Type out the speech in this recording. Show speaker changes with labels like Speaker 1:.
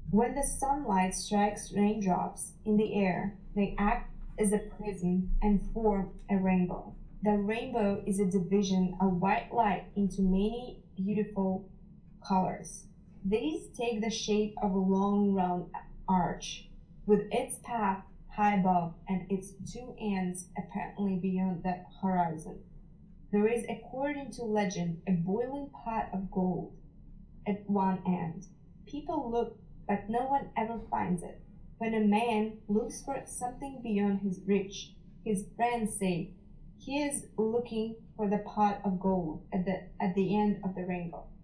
Speaker 1: When the sunlight strikes raindrops in the air, they act as a prism and form a rainbow. The rainbow is a division of white light into many beautiful colors. These take the shape of a long round arch, with its path high above and its two ends apparently beyond the horizon. There is, according to legend, a boiling pot of gold at one end. People look, but no one ever finds it. When a man looks for something beyond his reach, his friends say he is looking for the pot of gold at the end of the rainbow.